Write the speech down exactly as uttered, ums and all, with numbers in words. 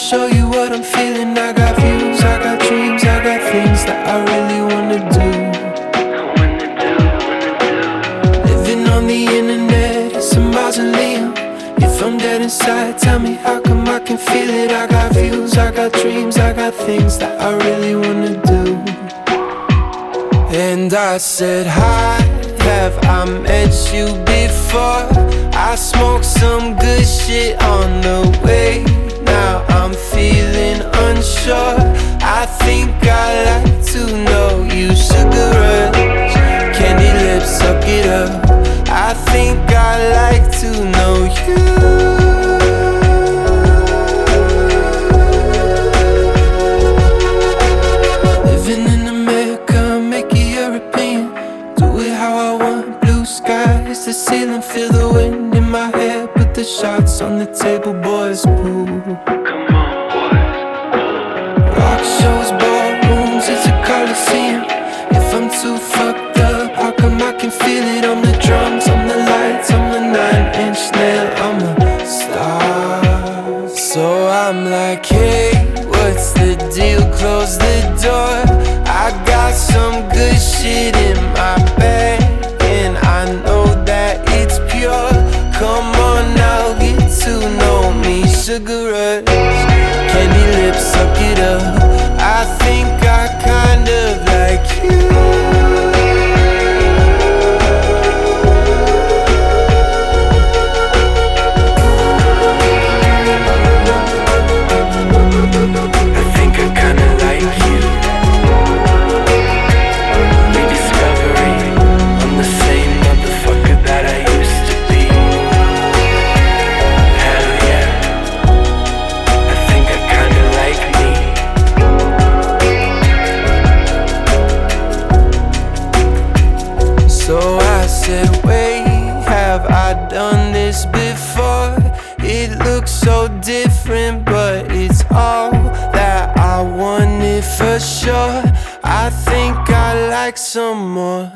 show you what I'm feeling. I got views, I got dreams, I got things that I really wanna do. Living on the internet, it's a mausoleum. If I'm dead inside, tell me how come I can feel it. I got views, I got dreams, I got things that I really wanna do. And I said, hi, have I met you before? I smoked some good shit on the way. Now I'm feeling unsure. I think I'd like to know you. Sugar rush, candy lips, suck it up. I think I'd like to know you. Living in America, make it European. Do it how I want, blue skies, the ceiling, feel the wind in my hair. Put the shots on the table, boys, boo. Come on, boys. Rock shows, ballrooms, it's a coliseum. If I'm too fucked up, how come I can feel it? I'm the drums, I'm the lights, I'm the nine-inch nail, I'm a star. So I'm like, hey, what's the deal? Close the door. I got some good shit in my bag, and I know that it's pure. Come on now, get to know me. Sugar rush, candy lips, suck it up. I think I kind of like you. So I said, wait, have I done this before? It looks so different, but it's all that I wanted for sure. I think I like some more.